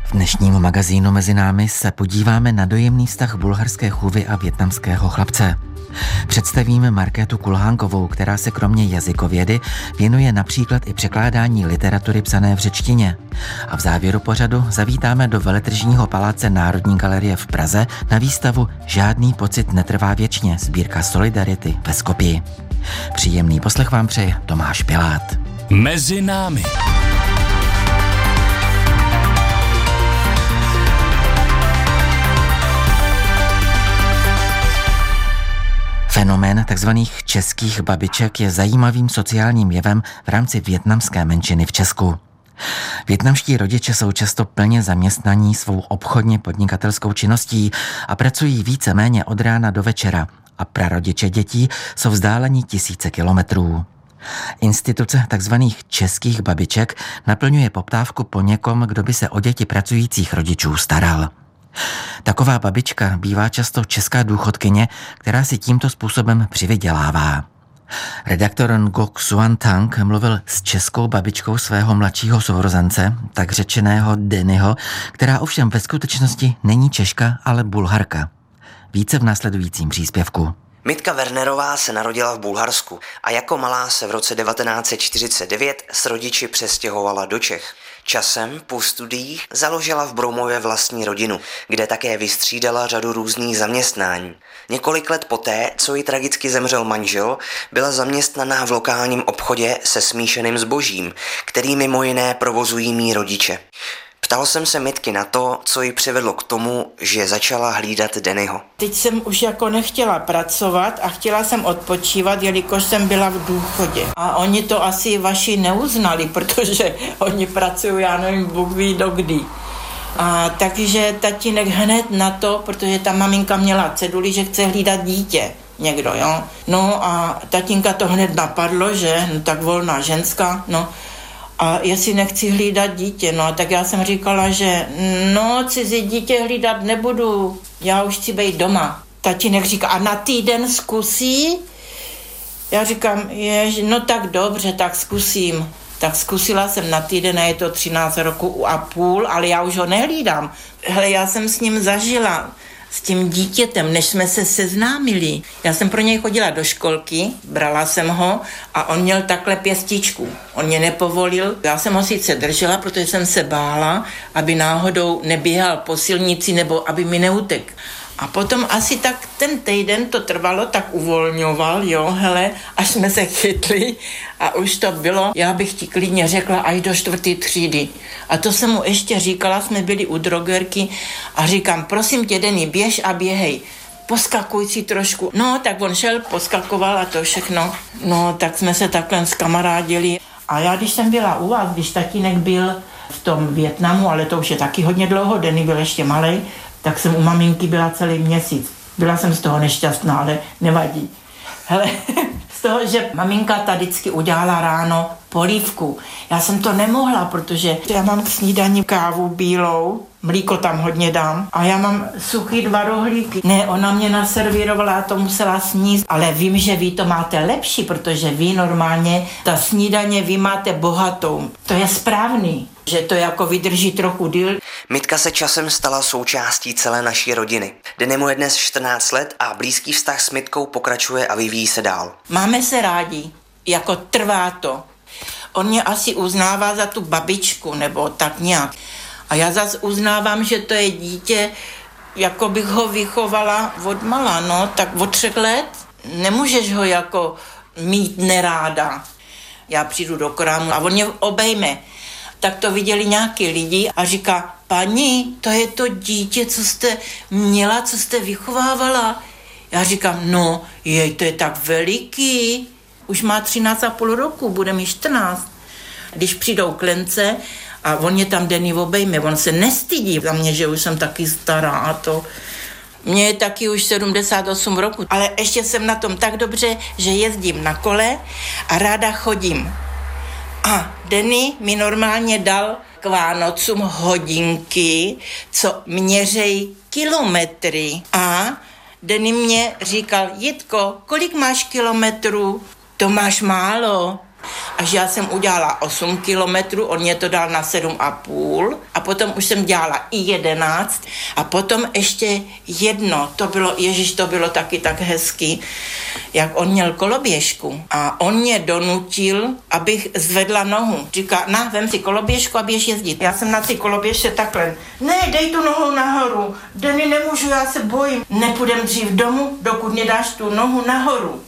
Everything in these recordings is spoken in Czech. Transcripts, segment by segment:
V dnešním magazínu Mezi námi se podíváme na dojemný vztah bulharské chůvy a vietnamského chlapce. Představíme Markétu Kulhánkovou, která se kromě jazykovědy věnuje například i překládání literatury psané v řečtině. A v závěru pořadu zavítáme do Veletržního paláce Národní galerie v Praze na výstavu Žádný pocit netrvá věčně, sbírka Solidarity ve Skopji. Příjemný poslech vám přeje Tomáš Pilát. Mezi námi. Fenomén tzv. Českých babiček je zajímavým sociálním jevem v rámci vietnamské menšiny v Česku. Vietnamští rodiče jsou často plně zaměstnaní svou obchodně podnikatelskou činností a pracují víceméně od rána do večera a prarodiče dětí jsou vzdáleni tisíce kilometrů. Instituce tzv. Českých babiček naplňuje poptávku po někom, kdo by se o děti pracujících rodičů staral. Taková babička bývá často česká důchodkyně, která si tímto způsobem přivydělává. Redaktor Ngoc Xuan Thanh mluvil s českou babičkou svého mladšího sourozence, tak řečeného Dennyho, která ovšem ve skutečnosti není Češka, ale Bulharka. Více v následujícím příspěvku. Mitka Wernerová se narodila v Bulharsku a jako malá se v roce 1949 s rodiči přestěhovala do Čech. Časem po studiích založila v Broumově vlastní rodinu, kde také vystřídala řadu různých zaměstnání. Několik let poté, co jí tragicky zemřel manžel, byla zaměstnaná v lokálním obchodě se smíšeným zbožím, který mimo jiné provozují mí rodiče. Ptal jsem se Mitky na to, co ji přivedlo k tomu, že začala hlídat Dennyho. Teď jsem už jako nechtěla pracovat a chtěla jsem odpočívat, jelikož jsem byla v důchodě. A oni to asi vaši neuznali, protože oni pracují, já nevím, Bůh ví dokdy. A takže tatínek hned na to, protože ta maminka měla ceduli, že chce hlídat dítě. Někdo, jo. No a tatínka to hned napadlo, že no, tak volná ženská, no. A jestli nechci hlídat dítě, no tak já jsem říkala, že no cizí dítě hlídat nebudu, já už chci být doma. Tatínek říká, a na týden zkusí? Já říkám, no tak dobře, tak zkusím. Tak zkusila jsem na týden a je to 13 roku a půl, ale já už ho nehlídám. Hele, já jsem s ním zažila, s tím dítětem, než jsme se seznámili. Já jsem pro něj chodila do školky, brala jsem ho a on měl takhle pěstičku. On mě nepovolil, já jsem ho sice držela, protože jsem se bála, aby náhodou neběhal po silnici nebo aby mi neutek. A potom asi tak ten týden to trvalo, tak uvolňoval, jo, hele, až jsme se chytli a už to bylo, já bych ti klidně řekla, až do 4. třídy. A to jsem mu ještě říkala, jsme byli u drogerky a říkám, prosím tě, Denny, běž a běhej, poskakuj si trošku. No, tak on šel, poskakoval a to všechno. No, tak jsme se takhle zkamarádili. A já, když jsem byla u vás, když tatínek byl v tom Vietnamu, ale to už je taky hodně dlouho, Denny byl ještě malej, tak jsem u maminky byla celý měsíc. Byla jsem z toho nešťastná, ale nevadí. Hele, z toho, že maminka ta vždycky udělala ráno polívku. Já jsem to nemohla, protože já mám k snídani kávu bílou, mlíko tam hodně dám a já mám suchý 2 rohlíky. Ne, ona mě naservírovala, já to musela sníst, ale vím, že vy to máte lepší, protože vy normálně, ta snídaně vy máte bohatou. To je správný, že to jako vydrží trochu díl. Mitka se časem stala součástí celé naší rodiny. Dennymu je dnes 14 let a blízký vztah s Mitkou pokračuje a vyvíjí se dál. Máme se rádi, jako trvá to. On mě asi uznává za tu babičku, nebo tak nějak. A já zase uznávám, že to je dítě, jako bych ho vychovala od mala, no, tak od 3 let nemůžeš ho jako mít neráda. Já přijdu do krámu a on mě obejme. Tak to viděli nějaký lidi a říká, paní, to je to dítě, co jste měla, co jste vychovávala. Já říkám, no, jej, to je tak veliký. Už má 13,5 roku, bude mi 14. Když přijdou klence a on je tam Denny obejme, on se nestydí za mě, že už jsem taky stará a to. Mně je taky už 78 roku, ale ještě jsem na tom tak dobře, že jezdím na kole a ráda chodím. A Denny mi normálně dal k Vánocům hodinky, co měřej kilometry. A Denny mě říkal, Jitko, kolik máš kilometrů? To máš málo. a že já jsem udělala 8 kilometrů, on mě to dal na 7,5 a potom už jsem dělala i 11 a potom ještě jedno, to bylo taky tak hezký, jak on měl koloběžku a on mě donutil, abych zvedla nohu. Říká, vem si koloběžku a běž jezdit. Já jsem na ty koloběžce takhle, ne, dej tu nohu nahoru, Denny, nemůžu, já se bojím. Nepůjdem dřív domů, dokud nedáš tu nohu nahoru.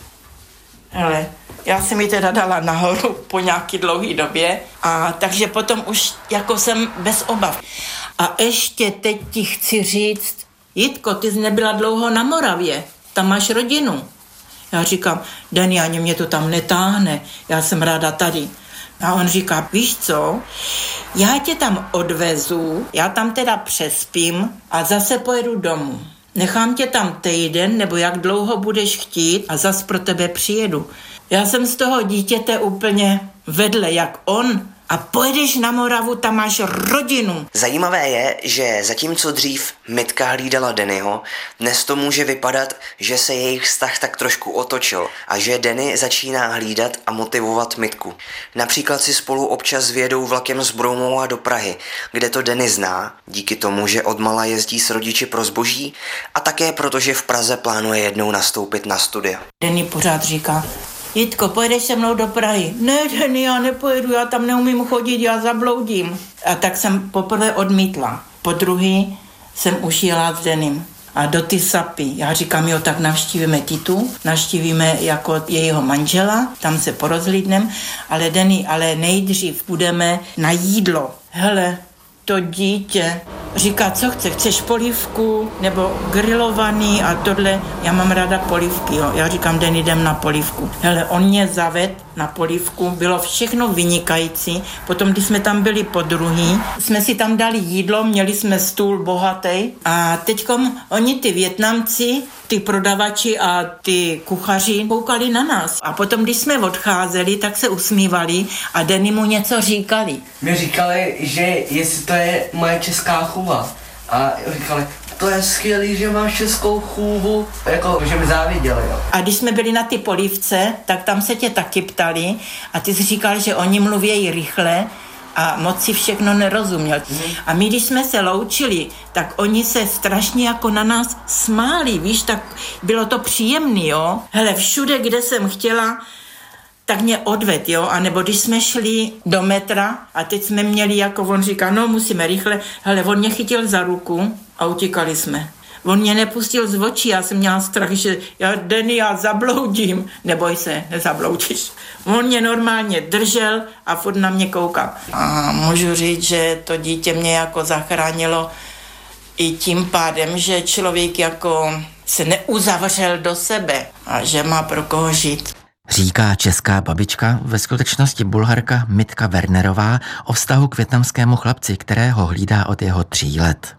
Hele, já jsem ji teda dala nahoru po nějaký dlouhý době a takže potom už jako jsem bez obav. A ještě teď ti chci říct, Jitko, ty jsi nebyla dlouho na Moravě, tam máš rodinu. Já říkám, Denny, ani mě to tam netáhne, já jsem ráda tady. A on říká, víš co, já tě tam odvezu, já tam teda přespím a zase pojedu domů. Nechám tě tam týden, nebo jak dlouho budeš chtít a zas pro tebe přijedu. Já jsem z toho dítěte úplně vedle, jak on. A pojedeš na Moravu, tam máš rodinu. Zajímavé je, že zatímco dřív Mitka hlídala Dennyho, dnes to může vypadat, že se jejich vztah tak trošku otočil a že Denny začíná hlídat a motivovat Mitku. Například si spolu občas vyjedou vlakem z Broumova do Prahy, kde to Denny zná, díky tomu, že odmala jezdí s rodiči pro zboží a také protože v Praze plánuje jednou nastoupit na studia. Denny pořád říká, Jitko, pojedeš se mnou do Prahy? Ne, Denny, já nepojedu, já tam neumím chodit, já zabloudím. A tak jsem poprvé odmítla. Po druhý jsem už jela s Dennym. A do ty Sapy. Já říkám, jo, tak navštívíme Titu, navštívíme jako jejího manžela, tam se porozhlídnem, ale Denny, ale nejdřív půjdeme na jídlo. Hele, to dítě říká, co chceš polívku nebo grilovaný a tohle, já mám ráda polívky, jo. Já říkám, Denny, jdem na polívku. Hele, on mě zaved na polívku, bylo všechno vynikající, potom, když jsme tam byli po druhý, jsme si tam dali jídlo, měli jsme stůl bohatý a teďkom oni ty Vietnamci, ty prodavači a ty kuchaři koukali na nás. A potom, když jsme odcházeli, tak se usmívali a Denny mu něco říkali. Mi říkali, že jestli to je moje česká chůva. A říkali, to je skvělý, že máš českou chůvu, jako, že mi záviděli, jo. A když jsme byli na ty polívce, tak tam se tě taky ptali a ty jsi říkal, že oni mluvějí rychle a moc si všechno nerozuměl. A my, když jsme se loučili, tak oni se strašně jako na nás smáli, víš, tak bylo to příjemný, jo. Hele, všude, kde jsem chtěla, tak mě odved, jo, a nebo když jsme šli do metra a teď jsme měli, jako on říká, no musíme rychle, hele, on mě chytil za ruku a utíkali jsme. On mě nepustil z očí, já jsem měla strach, že Denny, já zabloudím. Neboj se, nezabloudíš. On mě normálně držel a furt na mě koukal. A můžu říct, že to dítě mě jako zachránilo i tím pádem, že člověk jako se neuzavřel do sebe a že má pro koho žít. Říká česká babička, ve skutečnosti Bulharka Mitka Wernerová, o vztahu k vietnamskému chlapci, kterého hlídá od jeho 3 let.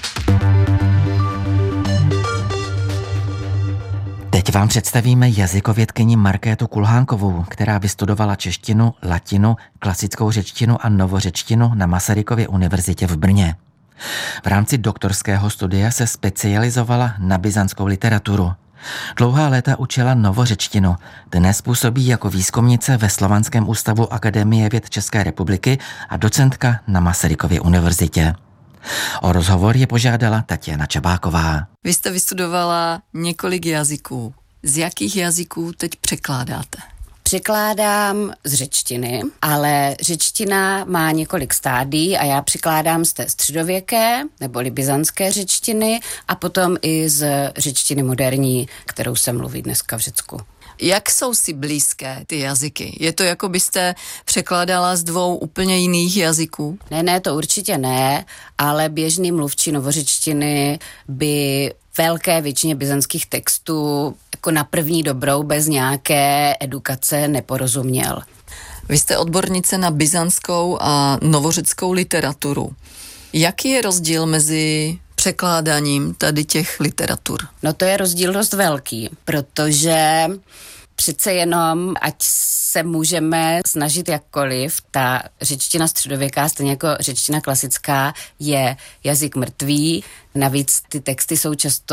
Teď vám představíme jazykovědkyni Markétu Kulhánkovou, která vystudovala češtinu, latinu, klasickou řečtinu a novořečtinu na Masarykově univerzitě v Brně. V rámci doktorského studia se specializovala na byzantskou literaturu. Dlouhá léta učila novořečtinu, dnes působí jako výzkumnice ve Slovanském ústavu Akademie věd České republiky a docentka na Masarykově univerzitě. O rozhovor je požádala Tatiana Čabáková. Vy jste vystudovala několik jazyků. Z jakých jazyků teď překládáte? Překládám z řečtiny, ale řečtina má několik stádií a já překládám z té středověké neboli byzantské řečtiny a potom i z řečtiny moderní, kterou se mluví dneska v Řecku. Jak jsou si blízké ty jazyky? Je to, jako byste překládala z 2 úplně jiných jazyků? Ne, to určitě ne, ale běžný mluvčí novořečtiny by velké většině byzantských textů jako na první dobrou bez nějaké edukace neporozuměl. Vy jste odbornice na byzantskou a novořeckou literaturu. Jaký je rozdíl mezi překládáním tady těch literatur? No to je rozdíl dost velký, protože přece jenom, ať se můžeme snažit jakkoliv, ta řečtina středověká, stejně jako řečtina klasická, je jazyk mrtvý, Navíc ty texty jsou často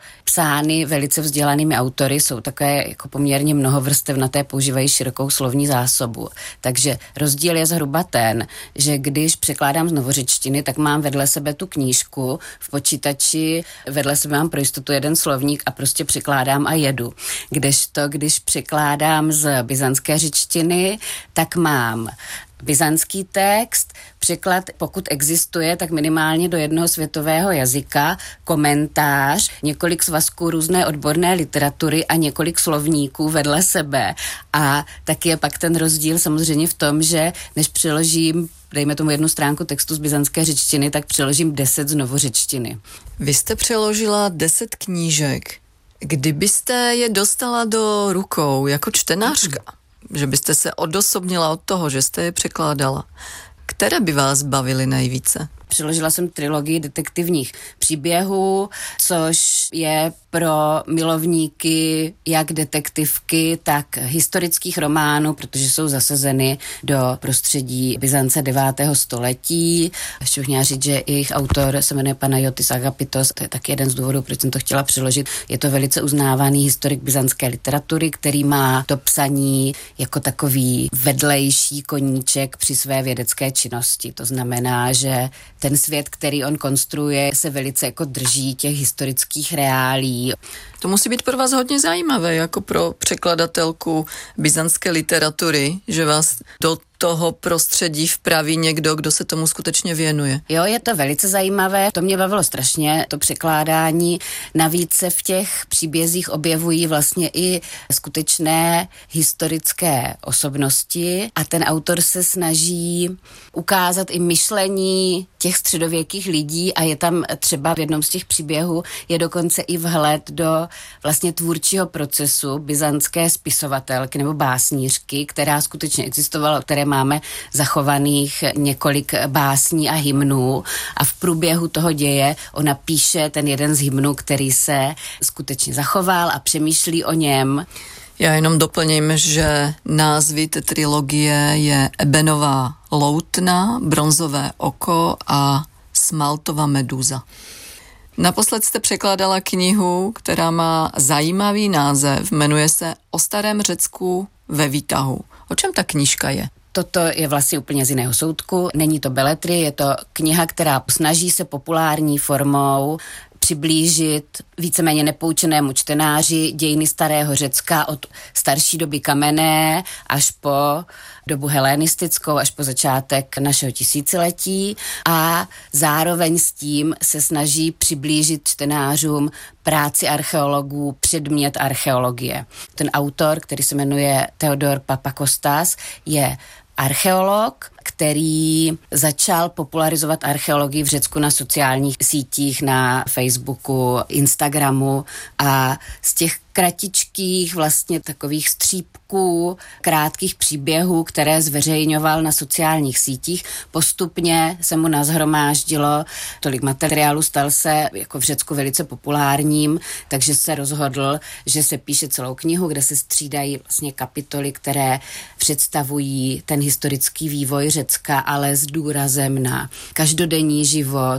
psány velice vzdělanými autory, jsou také jako poměrně mnohovrstevnaté, používají širokou slovní zásobu. Takže rozdíl je zhruba ten, že když překládám z novořečtiny, tak mám vedle sebe tu knížku v počítači, vedle sebe mám pro jistotu jeden slovník a prostě překládám a jedu. Kdežto, když překládám z byzantské řečtiny, tak mám byzantský text, překlad, pokud existuje, tak minimálně do jednoho světového jazyka, komentář, několik svazků různé odborné literatury a několik slovníků vedle sebe. A tak je pak ten rozdíl samozřejmě v tom, že než přeložím, dejme tomu jednu stránku textu z byzantské řečtiny, tak přeložím 10 z novořečtiny. Vy jste přeložila 10 knížek. Kdybyste je dostala do rukou jako čtenářka, že byste se odosobnila od toho, že jste je překládala, které by vás bavily nejvíce? Přeložila jsem trilogii detektivních příběhů, což je pro milovníky jak detektivky, tak historických románů, protože jsou zasazeny do prostředí Byzance 9. století. Ještě bych měla říct, že jejich autor se jmenuje Panayotis Agapitos, to je taky jeden z důvodů, proč jsem to chtěla přeložit. Je to velice uznávaný historik byzantské literatury, který má to psaní jako takový vedlejší koníček při své vědecké činnosti. To znamená, že ten svět, který on konstruuje, se velice jako drží těch historických reálí. To musí být pro vás hodně zajímavé, jako pro překladatelku byzantské literatury, že vás do toho prostředí vpraví někdo, kdo se tomu skutečně věnuje. Jo, je to velice zajímavé, to mě bavilo strašně, to překládání. Navíc se v těch příbězích objevují vlastně i skutečné historické osobnosti a ten autor se snaží ukázat i myšlení těch středověkých lidí a je tam třeba v jednom z těch příběhů je dokonce i vhled do vlastně tvůrčího procesu byzantské spisovatelky nebo básnířky, která skutečně existovala, které máme zachovaných několik básní a hymnů a v průběhu toho děje ona píše ten jeden z hymnů, který se skutečně zachoval a přemýšlí o něm. Já jenom doplním, že názvy té trilogie je Ebenová loutna, Bronzové oko a Smaltová medúza. Naposled jste překládala knihu, která má zajímavý název, jmenuje se O starém Řecku ve výtahu. O čem ta knížka je? Toto je vlastně úplně z jiného soudku. Není to beletry, je to kniha, která snaží se populární formou přiblížit víceméně nepoučenému čtenáři dějiny starého Řecka od starší doby kamenné až po dobu helenistickou, až po začátek našeho tisíciletí a zároveň s tím se snaží přiblížit čtenářům práci archeologů, předmět archeologie. Ten autor, který se jmenuje Theodor Papakostas, je archeolog, který začal popularizovat archeologii v Řecku na sociálních sítích, na Facebooku, Instagramu a z těch kratičkých vlastně takových střípků, krátkých příběhů, které zveřejňoval na sociálních sítích, postupně se mu nazhromáždilo tolik materiálu, stal se jako v Řecku velice populárním, takže se rozhodl, že se píše celou knihu, kde se střídají vlastně kapitoly, které představují ten historický vývoj Řecka, ale s důrazem na každodenní život,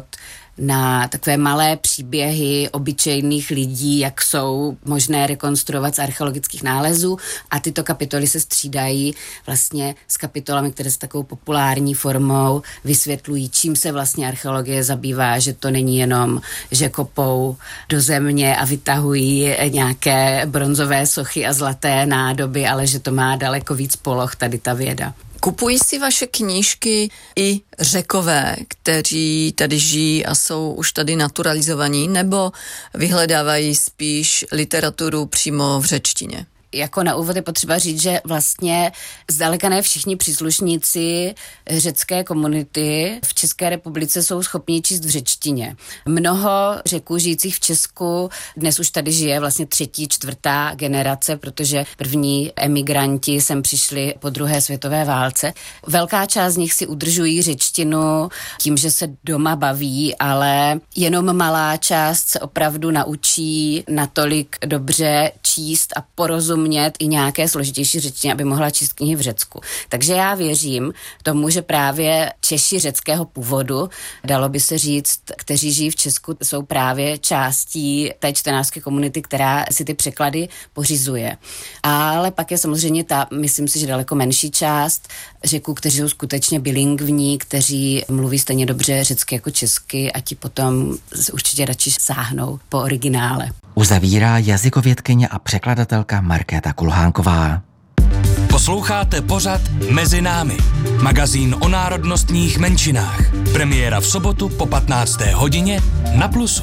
na takové malé příběhy obyčejných lidí, jak jsou možné rekonstruovat z archeologických nálezů a tyto kapitoly se střídají vlastně s kapitolami, které s takovou populární formou vysvětlují, čím se vlastně archeologie zabývá, že to není jenom, že kopou do země a vytahují nějaké bronzové sochy a zlaté nádoby, ale že to má daleko víc poloh tady ta věda. Kupují si vaše knížky i Řekové, kteří tady žijí a jsou už tady naturalizovaní, nebo vyhledávají spíš literaturu přímo v řečtině? Jako na úvod je potřeba říct, že vlastně zdaleka ne všichni příslušníci řecké komunity v České republice jsou schopni číst v řečtině. Mnoho Řeků žijících v Česku dnes už tady žije vlastně 3., 4. generace, protože první emigranti sem přišli po druhé světové válce. Velká část z nich si udržují řečtinu tím, že se doma baví, ale jenom malá část se opravdu naučí natolik dobře číst a porozumět umět i nějaké složitější řečtiny, aby mohla číst knihy v Řecku. Takže já věřím tomu, že právě Češi řeckého původu, dalo by se říct, kteří žijí v Česku, jsou právě částí té čtenářské komunity, která si ty překlady pořizuje. Ale pak je samozřejmě myslím si, že daleko menší část Řeků, kteří jsou skutečně bilingvní, kteří mluví stejně dobře řecky jako česky a ti potom určitě radši sáhnou po originále. Uzavírá jazykovědkyně a překladatelka Markéta Kulhánková. Posloucháte pořad Mezi námi, magazín o národnostních menšinách. Premiéra v sobotu po 15. hodině na Plusu.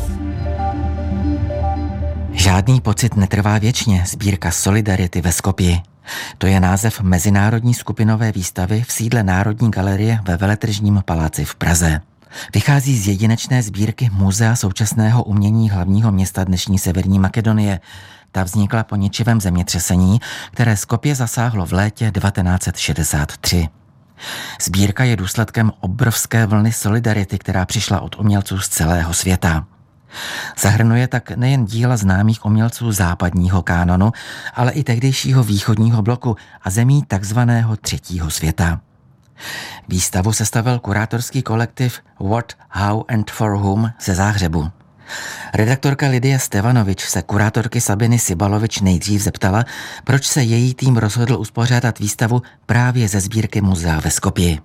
Žádný pocit netrvá věčně, sbírka Solidarity ve Skopji. To je název mezinárodní skupinové výstavy v sídle Národní galerie ve Veletržním paláci v Praze. Vychází z jedinečné sbírky Muzea současného umění hlavního města dnešní Severní Makedonie. Ta vznikla po ničivém zemětřesení, které Skopje zasáhlo v létě 1963. Sbírka je důsledkem obrovské vlny solidarity, která přišla od umělců z celého světa. Zahrnuje tak nejen díla známých umělců západního kánonu, ale i tehdejšího východního bloku a zemí takzvaného třetího světa. Výstavu sestavil kurátorský kolektiv What, How and For Whom ze Záhřebu. Redaktorka Lidie Stevanovič se kurátorky Sabiny Sibalovič nejdřív zeptala, proč se její tým rozhodl uspořádat výstavu právě ze sbírky muzea ve Skopji.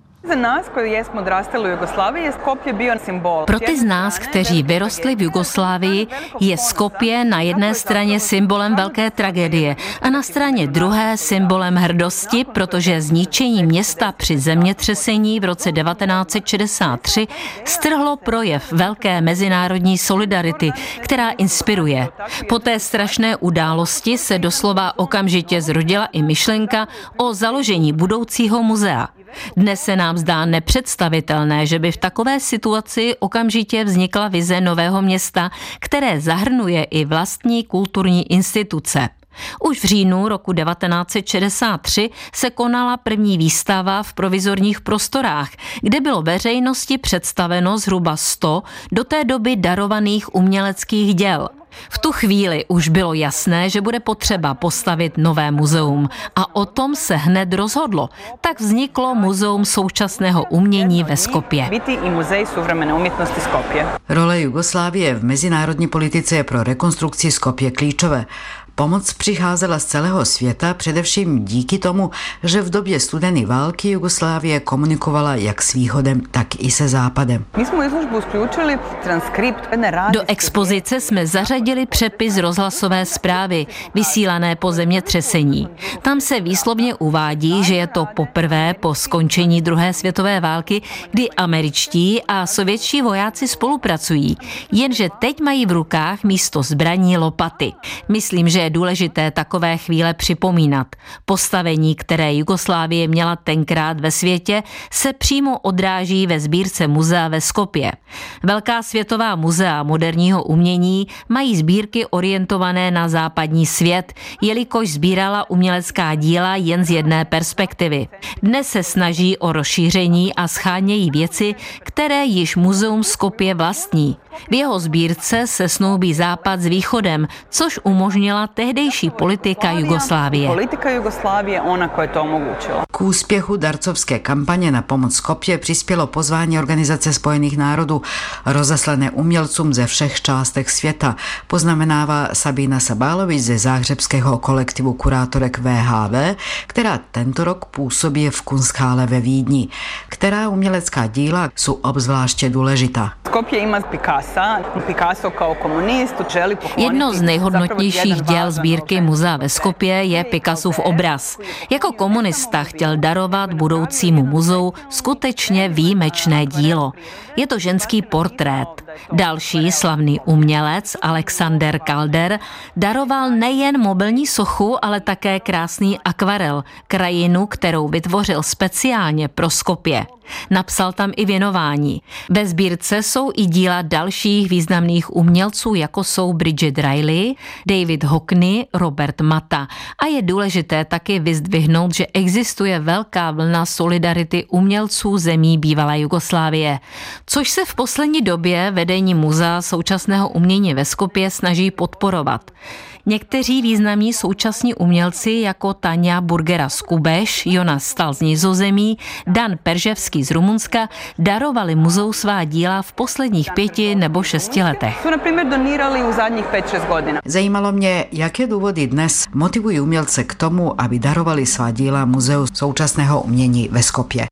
Pro ty z nás, kteří vyrostli v Jugoslávii, je Skopje na jedné straně symbolem velké tragédie a na straně druhé symbolem hrdosti, protože zničení města při zemětřesení v roce 1963 strhlo projev velké mezinárodní solidarity, která inspiruje. Po té strašné události se doslova okamžitě zrodila i myšlenka o založení budoucího muzea. Dnes se nám zdá nepředstavitelné, že by v takové situaci okamžitě vznikla vize nového města, které zahrnuje i vlastní kulturní instituce. Už v říjnu roku 1963 se konala první výstava v provizorních prostorách, kde bylo veřejnosti představeno zhruba 100 do té doby darovaných uměleckých děl. V tu chvíli už bylo jasné, že bude potřeba postavit nové muzeum a o tom se hned rozhodlo. Tak vzniklo Muzeum současného umění ve Skopje. Role Jugoslávie v mezinárodní politice je pro rekonstrukci Skopje klíčové. Pomoc přicházela z celého světa, především díky tomu, že v době studené války Jugoslávie komunikovala jak s východem, tak i se západem. Do expozice jsme zařadili přepis rozhlasové zprávy, vysílané po zemětřesení. Tam se výslovně uvádí, že je to poprvé po skončení druhé světové války, kdy američtí a sovětští vojáci spolupracují, jenže teď mají v rukách místo zbraní lopaty. Myslím, že je důležité takové chvíle připomínat. Postavení, které Jugoslávie měla tenkrát ve světě, se přímo odráží ve sbírce muzea ve Skopje. Velká světová muzea moderního umění mají sbírky orientované na západní svět, jelikož sbírala umělecká díla jen z jedné perspektivy. Dnes se snaží o rozšíření a shánějí věci, které již muzeum Skopje vlastní. V jeho sbírce se snoubí západ s východem, což umožnila tehdejší politika Jugoslávie. K úspěchu darcovské kampaně na pomoc Skopje přispělo pozvání Organizace spojených národů rozeslané umělcům ze všech částech světa, poznamenává Sabina Sabalovič ze záhřebského kolektivu kurátorek VHV, která tento rok působí v Kunsthalle ve Vídni. Která umělecká díla jsou obzvláště důležitá. Jedno z nejhodnotnějších děl sbírky muzea ve Skopje je Picassův obraz. Jako komunista chtěl darovat budoucímu muzeu skutečně výjimečné dílo. Je to ženský portrét. Další slavný umělec Alexander Calder daroval nejen mobilní sochu, ale také krásný akvarel, krajinu, kterou vytvořil speciálně pro Skopje. Napsal tam i věnování. Ve sbírce jsou i díla dalších významných umělců, jako jsou Bridget Riley, David Hockney, Robert Mata. A je důležité taky vyzdvihnout, že existuje velká vlna solidarity umělců zemí bývalé Jugoslávie, což se v poslední době vedení Muzea současného umění ve Skopje snaží podporovat. Někteří významní současní umělci jako Tania Burgera z Kubeš, Jonas Stal z Nizozemí, Dan Perževský z Rumunska darovali muzeu svá díla v posledních 5 nebo 6 letech. Zajímalo mě, jaké důvody dnes motivují umělce k tomu, aby darovali svá díla Muzeu současného umění ve Skopje.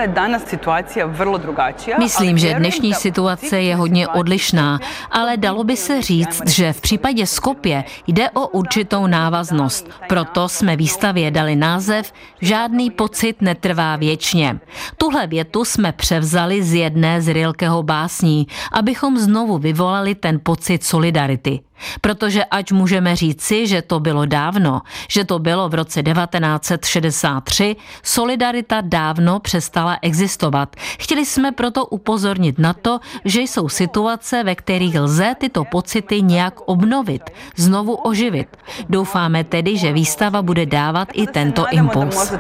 Myslím, že dnešní situace je hodně odlišná, ale dalo by se říct, že v případě Skopje jde o určitou návaznost. Proto jsme výstavě dali název Žádný pocit netrvá věčně. Tuhle větu jsme převzali z jedné z Rilkeho básní, abychom znovu vyvolali ten pocit solidarity. Protože ať můžeme říci, že to bylo dávno, že to bylo v roce 1963, solidarita dávno přestala existovat. Chtěli jsme proto upozornit na to, že jsou situace, ve kterých lze tyto pocity nějak obnovit, znovu oživit. Doufáme tedy, že výstava bude dávat i tento impuls.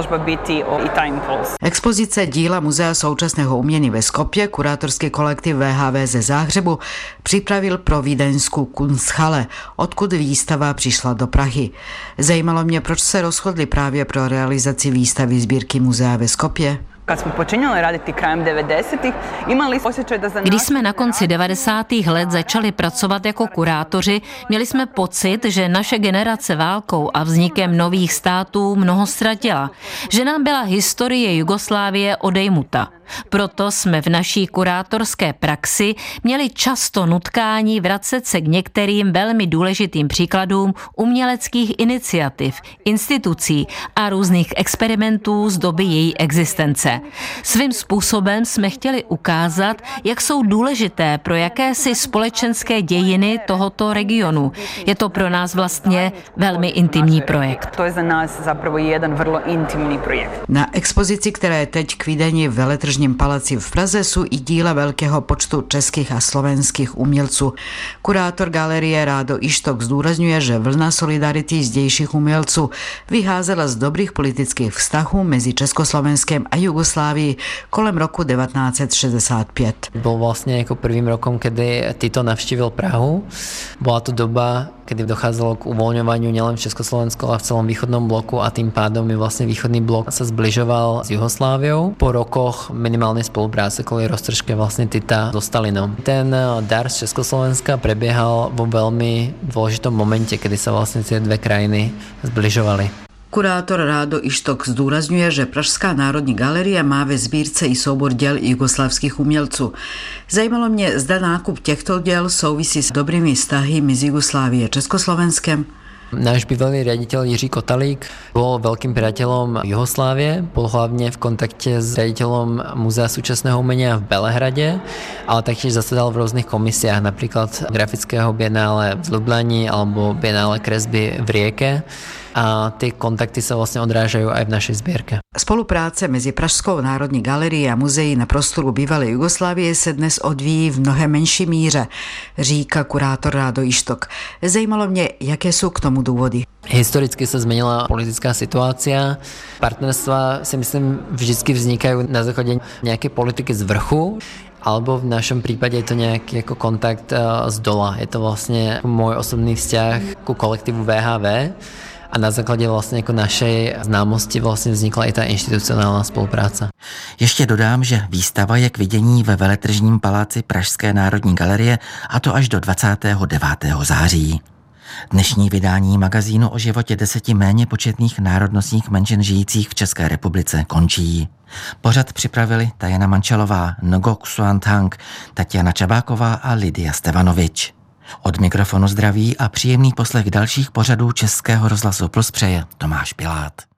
Expozice díla Muzea současného umění ve Skopje kurátorský kolektiv VHV ze Záhřebu připravil pro vídeňskou Kunsthalle, odkud výstava přišla do Prahy. Zajímalo mě, proč se rozhodli právě pro realizaci výstavy sbírky muzea ve Skopje. Když jsme na konci 90. let začali pracovat jako kurátoři, měli jsme pocit, že naše generace válkou a vznikem nových států mnoho ztratila, že nám byla historie Jugoslávie odejmuta. Proto jsme v naší kurátorské praxi měli často nutkání vracet se k některým velmi důležitým příkladům uměleckých iniciativ, institucí a různých experimentů z doby její existence. Svým způsobem jsme chtěli ukázat, jak jsou důležité pro jakési společenské dějiny tohoto regionu. Je to pro nás vlastně velmi intimní projekt. To je za nás zapravo jeden vrlo intimní projekt. Na expozici, která je teď k vidění v Veletržním paláci v Praze, jsou i díla velkého počtu českých a slovenských umělců. Kurátor galerie Rádo Ištok zdůrazňuje, že vlna solidarity zdejších umělců vyházela z dobrých politických vztahů mezi Československem a Jugoslávií kolem roku 1965. Bol vlastne ako prvým rokom, kedy Tito navštívil Prahu. Bola to doba, kedy dochádzalo k uvoľňovaniu nielen v Československu, ale v celom východnom bloku a tým pádom je vlastne východný blok sa zbližoval s Jugosláviou. Po rokoch minimálnej spolupráce kvôli roztržke vlastne Tita so Stalinom. Ten dar z Československa prebiehal vo veľmi dôležitom momente, kedy sa vlastne tie dve krajiny zbližovali. Kurátor Rádo Ištok zdůrazňuje, že Pražská národní galerie má ve sbírce i soubor děl jugoslavských umělců. Zajímalo mě, zda nákup těchto děl souvisí s dobrými vztahy mezi Jugoslávie a Československem. Náš bývalý riaditeľ Jiří Kotalík bol veľkým priateľom Jugoslávie, bol hlavne v kontakte s riaditeľom Múzea súčasného umenia v Belehrade, ale taktiež zasedal v rôznych komisiách, napríklad grafického bienále v Ljubljani alebo bienále kresby v Rieke. A ty kontakty sa vlastne odrážajú aj v našej zbierke. Spolupráce mezi Pražskou národní galerií a muzeí na prostoru bývalé Jugoslávie se dnes odvíjí v mnohem menší míře, říká kurátor Rádo Ištok. Zajímalo mě, jaké jsou k tomu důvody. Historicky sa zmenila politická situácia. Partnerstva si myslím vždycky vznikajú na základe nejakej politiky z vrchu, alebo v našom prípade je to nejaký ako kontakt z dola. Je to vlastne môj osobný vzťah ku kolektívu VHV. A na základě vlastně jako našej známosti vlastně vznikla i ta institucionální spolupráce. Ještě dodám, že výstava je k vidění ve Veletržním paláci Pražské národní galerie, a to až do 29. září. Dnešní vydání magazínu o životě 10 méně početných národnostních menšin žijících v České republice končí. Pořad připravili Tajana Mančelová, Ngok Suanthang, Tatiana Čabáková a Lidia Stevanovič. Od mikrofonu zdraví a příjemný poslech dalších pořadů Českého rozhlasu Plus přeje Tomáš Pilát.